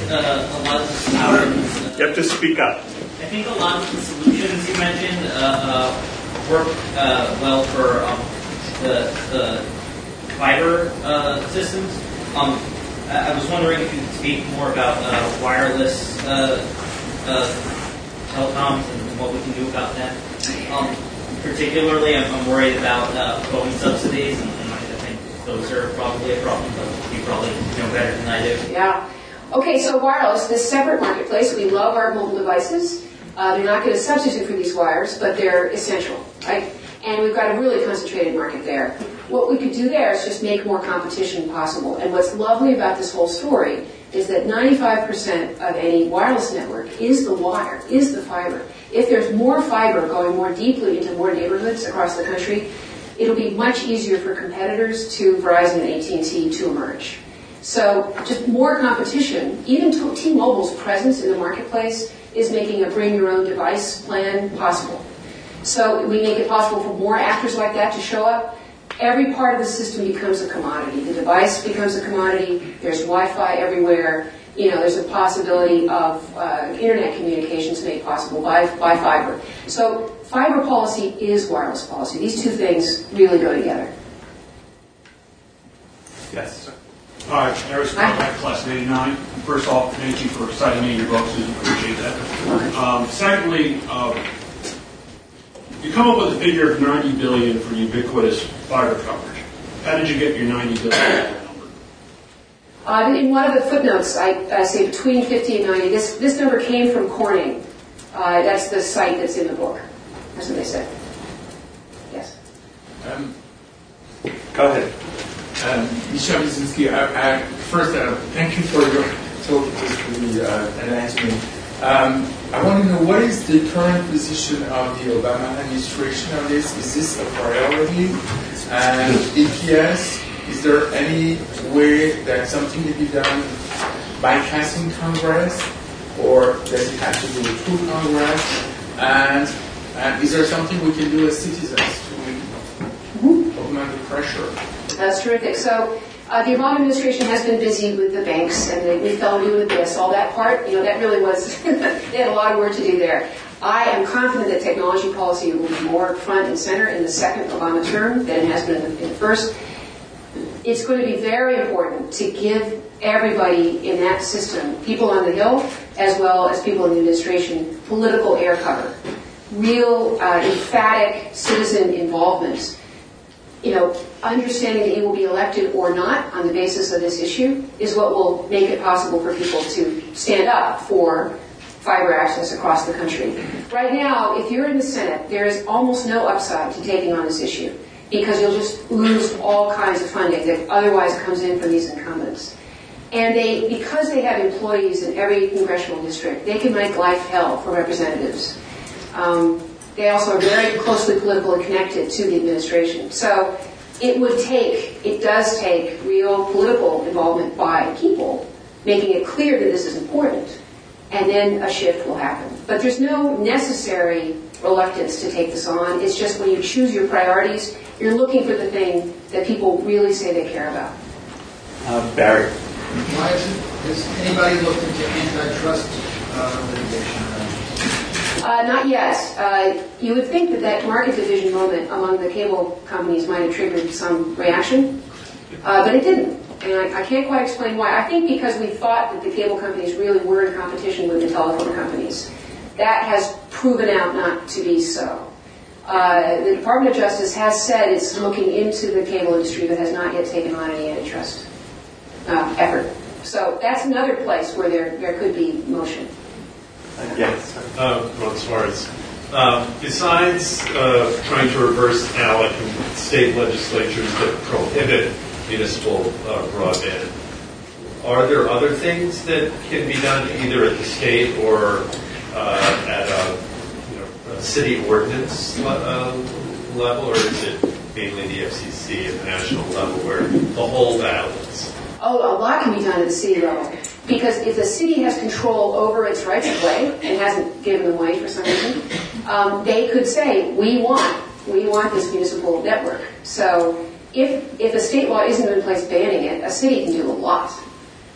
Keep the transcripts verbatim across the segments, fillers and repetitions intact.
uh, a lot of the solutions. You have to speak up. I think a lot of the solutions you mentioned uh, uh, work uh, well for um, the, the fiber uh, systems. Um, I, I was wondering if you could speak more about uh, wireless uh, uh, telecoms and what we can do about that. Um, particularly, I'm, I'm worried about uh, phone subsidies, and, and I think those are probably a problem, but you probably know better than I do. Yeah. Okay, so wireless, this separate marketplace. We love our mobile devices. Uh, they're not going to substitute for these wires, but they're essential, right? And we've got a really concentrated market there. What we could do there is just make more competition possible. And what's lovely about this whole story is that ninety-five percent of any wireless network is the wire, is the fiber. If there's more fiber going more deeply into more neighborhoods across the country, it'll be much easier for competitors to Verizon and A T and T to emerge. So just more competition, even T-Mobile's presence in the marketplace is making a bring-your-own-device plan possible. So we make it possible for more actors like that to show up. Every part of the system becomes a commodity. The device becomes a commodity. There's Wi-Fi everywhere. You know, there's a possibility of uh, internet communications made possible by, by fiber. So fiber policy is wireless policy. These two things really go together. Yes. Hi, Eric Scott, Class eighty-nine. First off, thank you for citing me in your book, Susan. Appreciate that. Um, secondly, uh, you come up with a figure of ninety billion dollars for ubiquitous fiber coverage. How did you get your ninety billion dollars number? Uh, in one of the footnotes, I, I say between fifty and ninety. This this number came from Corning. Uh, that's the site that's in the book. That's what they said. Yes. Um, Go ahead. Um, Michel Wyszynski, I, I, first, uh, thank you for your talk. It was really uh, enlightening. Um, I want to know, what is the current position of the Obama administration on this? Is this a priority? And if yes, is there any way that something can be done bypassing Congress, or does it have to go through Congress? And, and is there something we can do as citizens to augment the pressure? That's terrific. So uh, the Obama administration has been busy with the banks, and they, we fell into this. All that part, you know, that really was, they had a lot of work to do there. I am confident that technology policy will be more front and center in the second Obama term than it has been in the, in the first. It's going to be very important to give everybody in that system, people on the Hill, as well as people in the administration, political air cover. Real, uh, emphatic citizen involvement. You know, understanding that you will be elected or not on the basis of this issue is what will make it possible for people to stand up for fiber access across the country. Right now, if you're in the Senate, there is almost no upside to taking on this issue because you'll just lose all kinds of funding that otherwise comes in from these incumbents. And they, because they have employees in every congressional district, they can make life hell for representatives. Um, They also are very closely politically connected to the administration. So it would take, it does take real political involvement by people, making it clear that this is important, and then a shift will happen. But there's no necessary reluctance to take this on. It's just when you choose your priorities, you're looking for the thing that people really say they care about. Uh, Barry. Why isn't, has anybody looked into antitrust uh, litigation? Uh, not yet. Uh, you would think that that market division moment among the cable companies might have triggered some reaction, uh, but it didn't. And I, I can't quite explain why. I think because we thought that the cable companies really were in competition with the telephone companies. That has proven out not to be so. Uh, the Department of Justice has said it's looking into the cable industry but has not yet taken on any antitrust uh, effort. So that's another place where there, there could be motion. Yes. Uh, well, as far as um, besides uh, trying to reverse ALEC in state legislatures that prohibit municipal uh, broadband, are there other things that can be done either at the state or uh, at a, you know, a city ordinance le- uh, level, or is it mainly the F C C at the national level where the whole balance? Oh, a lot can be done at the city level. Because if the city has control over its rights of way and hasn't given them away for some reason, um, they could say, we want, we want this municipal network. So if if a state law isn't in place banning it, a city can do a lot.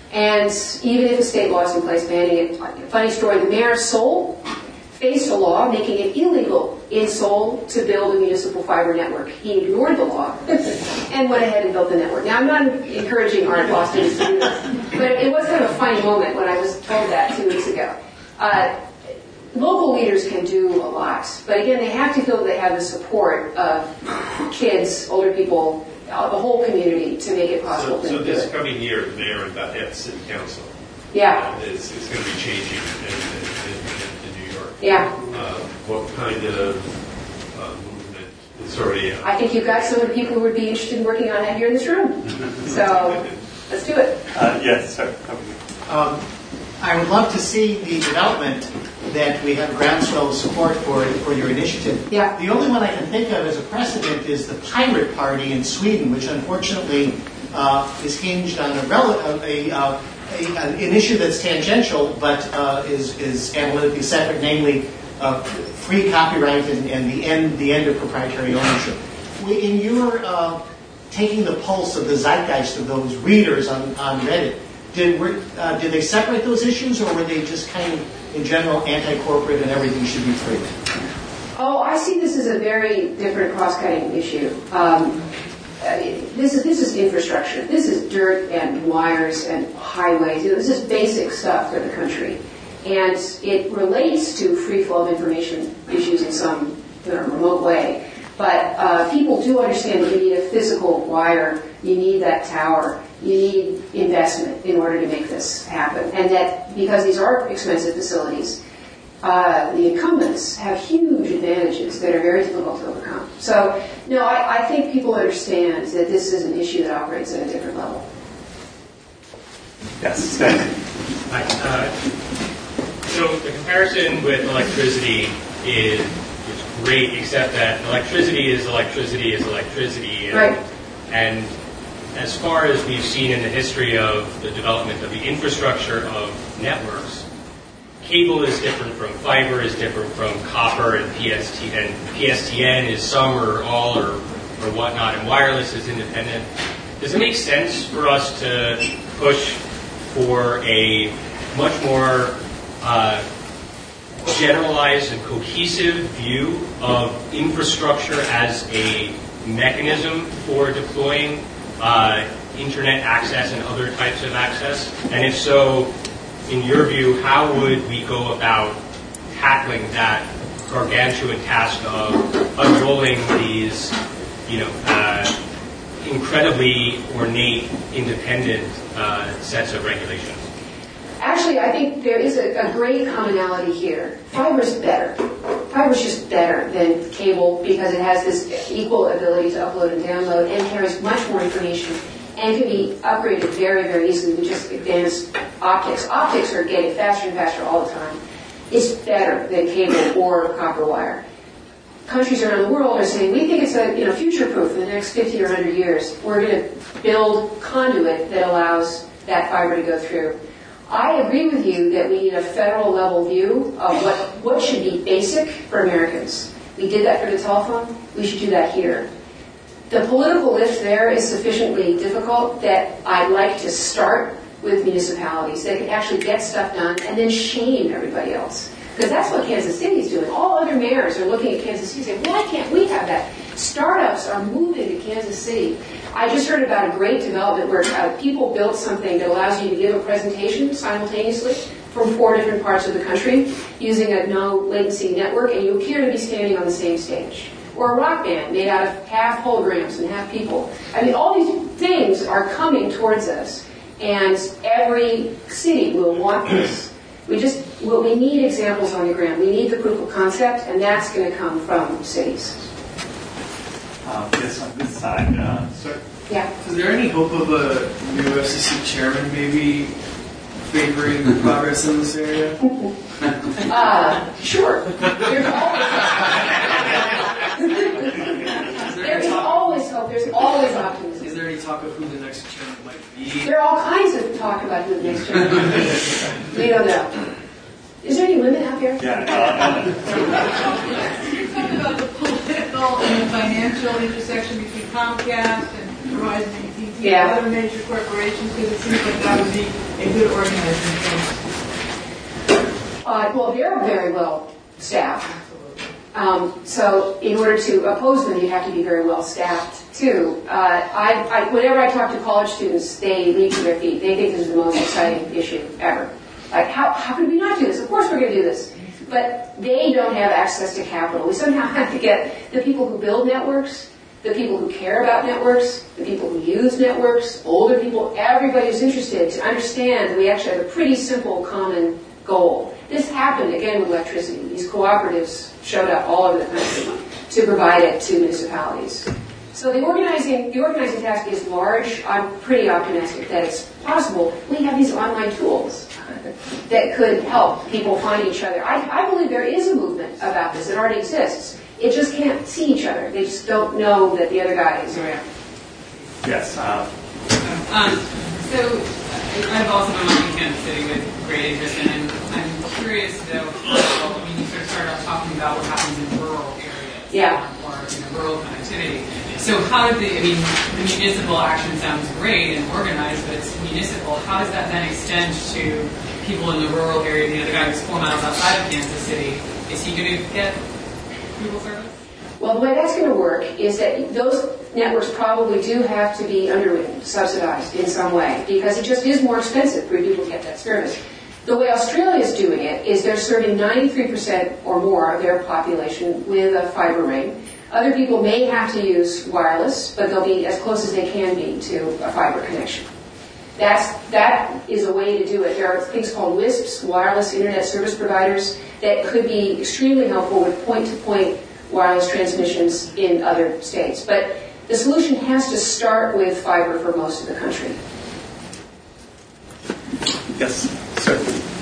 And even if a state law is in place banning it, funny story, the mayor of Seoul faced a law making it illegal in Seoul to build a municipal fiber network. He ignored the law and went ahead and built the network. Now, I'm not encouraging our law students to do this, but it was kind of a funny moment when I was told that two weeks ago. Uh, local leaders can do a lot, but again, they have to feel that they have the support of kids, older people, uh, the whole community to make it possible So, to so do this it. coming year, the mayor and Bethel City Council Yeah, uh, is, is going to be changing in, in, in, in New York. yeah. Uh, what kind of uh, movement is already uh, I think you've got some of the people who would be interested in working on that here in this room. So let's do it. Uh, yes, sir. Um, I would love to see the development that we have groundswell support for for your initiative. Yeah. The only one I can think of as a precedent is the Pirate Party in Sweden, which unfortunately uh, is hinged on a, rel- a, uh, a an issue that's tangential but uh, is is analytically separate, namely uh, free copyright and, and the end the end of proprietary ownership. We, in your uh, taking the pulse of the zeitgeist of those readers on, on Reddit, did were, uh, did they separate those issues, or were they just kind of in general anti-corporate and everything should be free? Oh, I see this as a very different cross-cutting issue. Um, uh, this is this is infrastructure. This is dirt and wires and highways. You know, this is basic stuff for the country, and it relates to free flow of information issues in some you know, remote way. But uh, people do understand that you need a physical wire, you need that tower, you need investment in order to make this happen. And that because these are expensive facilities, uh, the incumbents have huge advantages that are very difficult to overcome. So, no, I, I think people understand that this is an issue that operates at a different level. Yes, Ben. Hi. Uh, so the comparison with electricity is is great, except that electricity is electricity is electricity. And, Right. and as far as we've seen in the history of the development of the infrastructure of networks, cable is different from fiber, is different from copper and P S T N. P S T N is some or all or, or whatnot, and wireless is independent. Does it make sense for us to push for a much more uh, generalized and cohesive view of infrastructure as a mechanism for deploying uh, internet access and other types of access? And if so, in your view, how would we go about tackling that gargantuan task of unrolling these, you know, uh, incredibly ornate, independent uh, sets of regulations? Actually, I think there is a, a great commonality here. Fiber's better. Fiber's just better than cable because it has this equal ability to upload and download and carries much more information and can be upgraded very, very easily with just advanced optics. Optics are getting faster and faster all the time. It's better than cable or copper wire. Countries around the world are saying, we think it's a you know future-proof in the next fifty or one hundred years. We're going to build conduit that allows that fiber to go through. I agree with you that we need a federal level view of what, what should be basic for Americans. We did that for the telephone. We should do that here. The political lift there is sufficiently difficult that I'd like to start with municipalities that can actually get stuff done and then shame everybody else. Because that's what Kansas City is doing. All other mayors are looking at Kansas City and saying, why can't we have that? Startups are moving to Kansas City. I just heard about a great development where uh, people built something that allows you to give a presentation simultaneously from four different parts of the country using a no latency network, and you appear to be standing on the same stage. Or a rock band made out of half holograms and half people. I mean, all these things are coming towards us, and every city will want this. We just, well, we need examples on the ground. We need the proof of concept, and that's going to come from cities. Um, yes, on this side, uh, sir. Yeah. Is there any hope of a new F C C chairman maybe favoring progress in this area? Uh, sure. There's always there is always hope. There's always optimism. Is there any talk of who the next chairman might be? There are all kinds of talk about who the next chairman will be. We don't know. Is there any women out here? Yeah. Uh, You talked about the political and the financial intersection between Comcast and Verizon, A T and T, Yeah. other major corporations, because it seems like that would be a good organizing thing. Uh, well, they're very well staffed. Um, so in order to oppose them, you have to be very well staffed too. Uh, I, I, whenever I talk to college students, they leap to their feet. They think this is the most exciting issue ever. Like, how, how could we not do this? Of course we're going to do this. But they don't have access to capital. We somehow have to get the people who build networks, the people who care about networks, the people who use networks, older people, everybody who's interested to understand that we actually have a pretty simple common goal. This happened, again, with electricity. These cooperatives showed up all over the country to provide it to municipalities. So the organizing, the organizing task is large. I'm pretty optimistic that it's possible. We have these online tools that could help people find each other. I, I believe there is a movement about this. It already exists. It just can't see each other. They just don't know that the other guy is around. Yes. Uh, Um, so I've also been watching Kansas City with great interest, and I'm curious though. I mean, you sort of started off talking about what happens in rural areas, yeah, or you know, rural connectivity. So how did the? I mean, the municipal action sounds great and organized, but it's municipal. How does that then extend to people in the rural area? You know, the guy who's four miles outside of Kansas City, is he going to get Google service? Well, the way that's going to work is that those networks probably do have to be underwritten, subsidized in some way, because it just is more expensive for people to get that service. The way Australia is doing it is they're serving ninety-three percent or more of their population with a fiber ring. Other people may have to use wireless, but they'll be as close as they can be to a fiber connection. That's, that is a way to do it. There are things called W I S Ps, wireless internet service providers, that could be extremely helpful with point-to-point wireless transmissions in other states. But the solution has to start with fiber for most of the country. Yes, sir.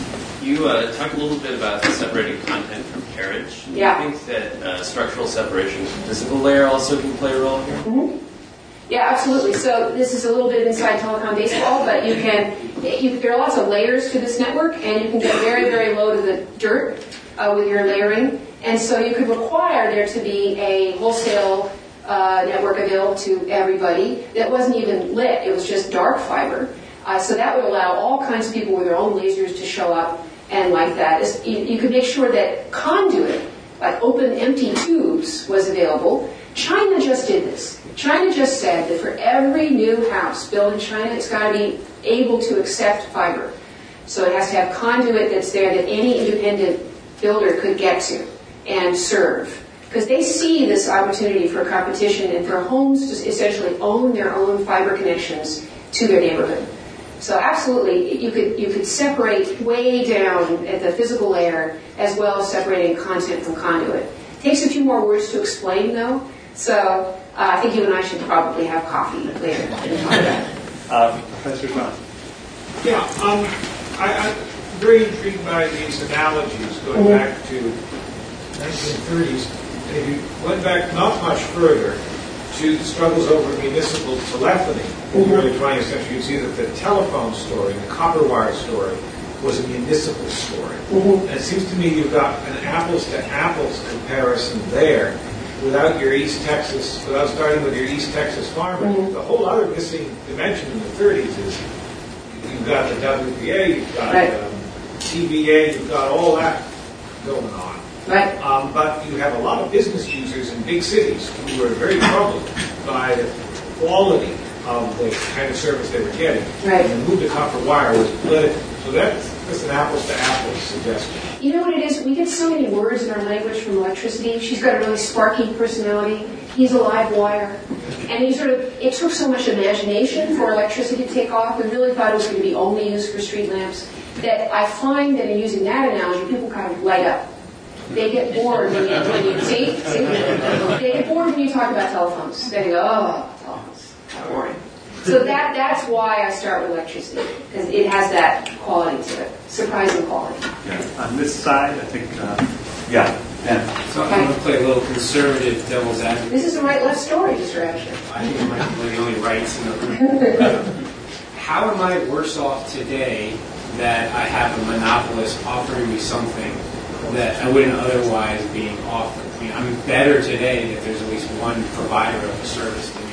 You uh, talked a little bit about separating content from carriage. Yeah. Do you think that uh, structural separation from physical layer also can play a role here? Mm-hmm. Yeah, absolutely. So this is a little bit inside telecom baseball, but you can, you, there are lots of layers to this network, and you can get very, very low to the dirt uh, with your layering. And so you could require there to be a wholesale uh, network available to everybody that wasn't even lit. It was just dark fiber. Uh, so that would allow all kinds of people with their own lasers to show up and like that. It's, you, you could make sure that conduit, like open empty tubes, was available. China just did this. China just said that for every new house built in China, it's got to be able to accept fiber. So it has to have conduit that's there that any independent builder could get to and serve. Because they see this opportunity for competition and for homes to essentially own their own fiber connections to their neighborhood. So absolutely, you could you could separate way down at the physical layer as well as separating content from conduit. It takes a few more words to explain, though. So uh, I think you and I should probably have coffee later and talk about it. Uh, Professor John. Yeah, um, I, I'm very intrigued by these analogies going Mm-hmm. back to nineteen thirties. And if you went back not much further to the struggles over municipal telephony, in the early twentieth century, you see that the telephone story, the copper wire story, was a municipal story. Mm-hmm. And it seems to me you've got an apples to apples comparison there without your East Texas, without starting with your East Texas farmer. Mm-hmm. The whole other missing dimension in the thirties is you've got the W P A, you've got right. um, T V A, you've got all that going on. Right. Um, but you have a lot of business users in big cities who were very troubled by the quality of the kind of service they were getting. Right. And the move to copper wire was political. So that's, that's an apples to apples suggestion. You know what it is? We get so many words in our language from electricity. She's got a really sparky personality. He's a live wire. And he sort of, it took so much imagination for electricity to take off. We really thought it was going to be only used for street lamps. That I find that in using that analogy, people kind of light up. They get bored when you, when you see, see, they get bored when you talk about telephones. They go, oh, telephones, how boring. So that that's why I start with electricity, because it has that quality to it, surprising quality. Yeah. On this side, I think, uh, yeah, Ben. So I'm going to play a little conservative devil's advocate. This is a right-left story, Mister Asher. I think it might be the only rights in the room. How am I worse off today that I have a monopolist offering me something that I wouldn't otherwise be offered? I mean, I'm better today that there's at least one provider of a service to me than I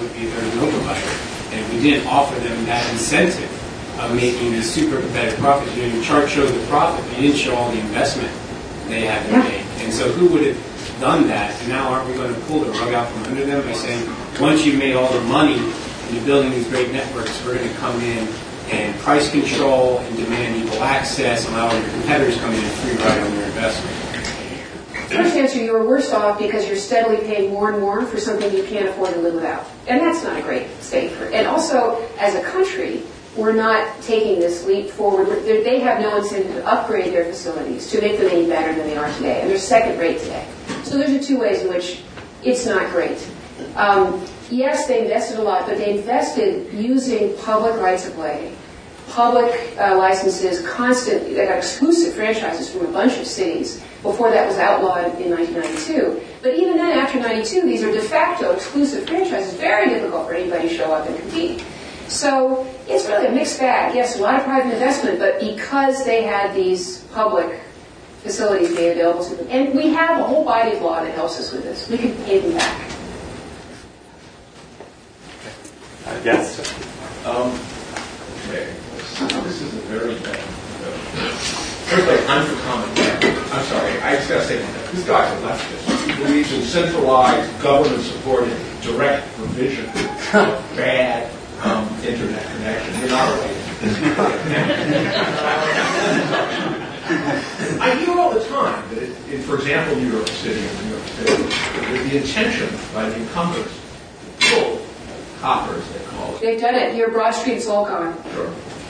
would be their no provider. And if we didn't offer them that incentive of making a super competitive profit, you know, your chart showed the profit, but you didn't show all the investment they had to make. And so who would have done that? And now aren't we going to pull the rug out from under them by saying, once you've made all the money and you're building these great networks, we're going to come in and price control and demand equal access, allow your competitors come in and free ride on their investment? First answer, you're worse off because you're steadily paying more and more for something you can't afford to live without. And that's not a great state for it. And also, as a country, we're not taking this leap forward. We're, they have no incentive to upgrade their facilities to make them any better than they are today. And they're second rate today. So those are two ways in which it's not great. Um, yes, they invested a lot, but they invested using public rights of way, public uh, licenses, constant, they got exclusive franchises from a bunch of cities before that was outlawed in nineteen ninety-two. But even then, after ninety-two, these are de facto exclusive franchises, very difficult for anybody to show up and compete. So it's really a mixed bag. Yes, a lot of private investment, but because they had these public facilities made available to them. And we have a whole body of law that helps us with this. We can pay them back. Uh, yes? Um, okay. This is a very bad. First, like, I'm for commentary. I'm sorry, I just gotta say, this guy's a leftist. He believes in centralized, government-supported, direct provision of bad um, internet connection. You're not related. I hear all the time that, it, in, for example, New York City and New York City, that the intention by the incumbents to pull copper, as they call it. They've done it. Your Broad Street's all gone. Sure.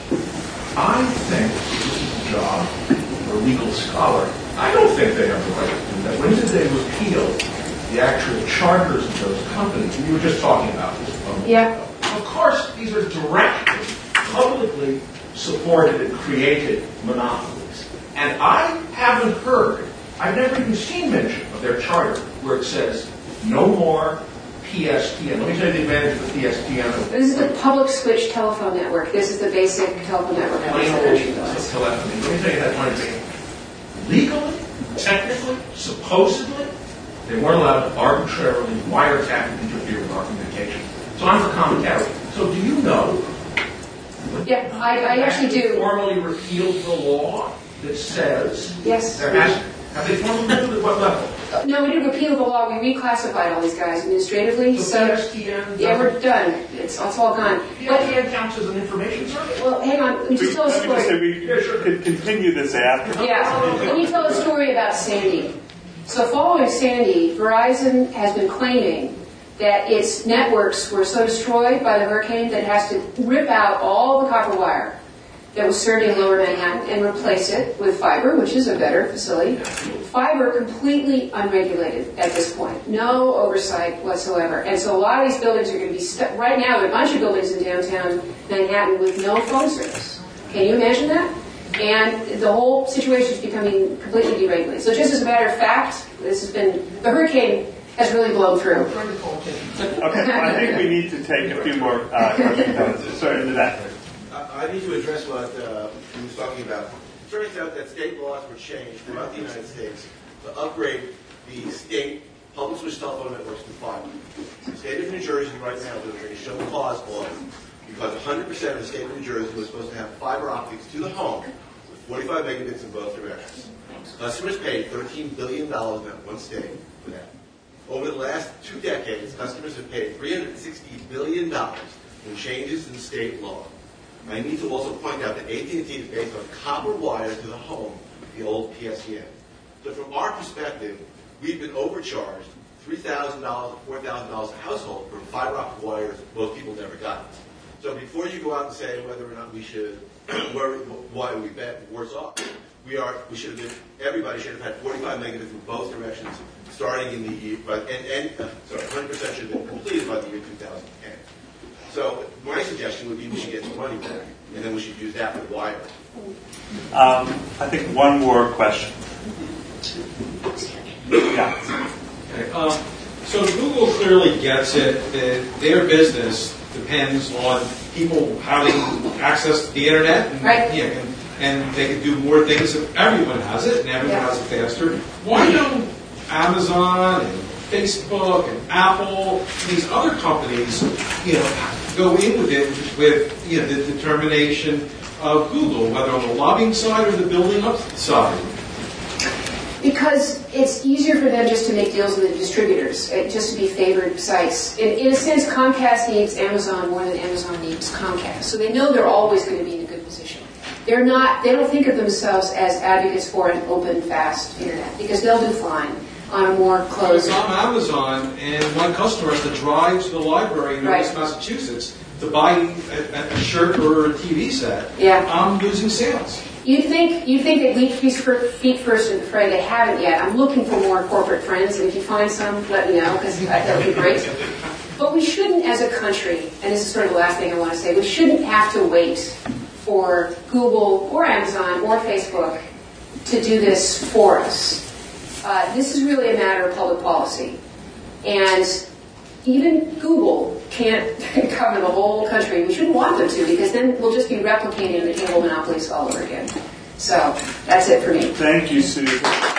I think this is a job for a legal scholar. I don't think they have the right to do that. When did they repeal the actual charters of those companies? You were just talking about this a moment Yeah. ago. Of course, these are directly, publicly supported and created monopolies. And I haven't heard, I've never even seen mention of their charter where it says no more P S T N. Let me tell you the advantage of the P S T N. This is the public switch telephone network. This is the basic telephone network that was Plain telephony. Let me tell you that one thing. Legally, technically, supposedly, they weren't allowed to arbitrarily wiretap and interfere with our communication. So I'm for commentary. So do you know? Yeah, I, I actually do. Formally repealed the law that says yes. There has, have they formally repealed at what level? Uh, no, we didn't repeal the law. We reclassified all these guys administratively. So, so P S T N yeah, we're done. It's, it's all gone. P S T N counts as an information service. Well, hang on. Let me just tell a story. Let me just say we yeah, sure. could continue this after. Yeah. Let me tell a story about Sandy. So following Sandy, Verizon has been claiming that its networks were so destroyed by the hurricane that it has to rip out all the copper wire that was serving Lower Manhattan and replace it with fiber, which is a better facility. Fiber completely unregulated at this point. No oversight whatsoever. And so a lot of these buildings are going to be stuck. Right now, there are a bunch of buildings in downtown Manhattan with no phone service. Can you imagine that? And the whole situation is becoming completely deregulated. So just as a matter of fact, this has been, the hurricane has really blown through. Okay, I think we need to take a few more uh, questions. Sorry, into that. I need to address what uh, he was talking about. It turns out that state laws were changed throughout the United States to upgrade the state public switch telephone networks to fiber. The state of New Jersey right now is a show cause law because one hundred percent of the state of New Jersey was supposed to have fiber optics to the home with forty-five megabits in both directions. Customers paid thirteen billion dollars in that one state for that. Over the last two decades, customers have paid three hundred sixty billion dollars in changes in state law. I need to also point out that A T and T is based on copper wire to the home, the old P S T N. So from our perspective, we've been overcharged three thousand dollars or four thousand dollars a household for fiber optic wires most people never got. So before you go out and say whether or not we should, where, why we bet worse off, we are, we should have been, everybody should have had forty-five megabits in both directions starting in the year, but, and, and uh, sorry, one hundred percent should have been completed by the year two thousand ten. So my suggestion would be we should get some money back, and then we should use that for wire. Um, I think one more question. Yeah. Okay. Um, so Google clearly gets it that their business depends on people having access to the internet, and, right. yeah, and, and they can do more things if everyone has it, and everyone yeah. has it faster. Why don't Amazon and Facebook and Apple, these other companies, you know, go in with it with, you know, the determination of Google, whether on the lobbying side or the building up side? Because it's easier for them just to make deals with the distributors, uh, just to be favored sites. In, in a sense, Comcast needs Amazon more than Amazon needs Comcast. So they know they're always going to be in a good position. They're not, they don't think of themselves as advocates for an open, fast internet, because they'll do fine on a more closed... I'm Amazon, and my customer has to drive to the library in Right. West Massachusetts to buy a, a shirt or a T V set. Yeah. I'm losing sales. You'd think, you'd think they'd leap feet first in the fray. They haven't yet. I'm looking for more corporate friends, and if you find some, let me know, because that would be great. But we shouldn't, as a country, and this is sort of the last thing I want to say, we shouldn't have to wait for Google or Amazon or Facebook to do this for us. Uh, this is really a matter of public policy. And even Google can't cover the whole country. We shouldn't want them to, because then we'll just be replicating the cable monopolies all over again. So that's it for me. Thank you, Susan.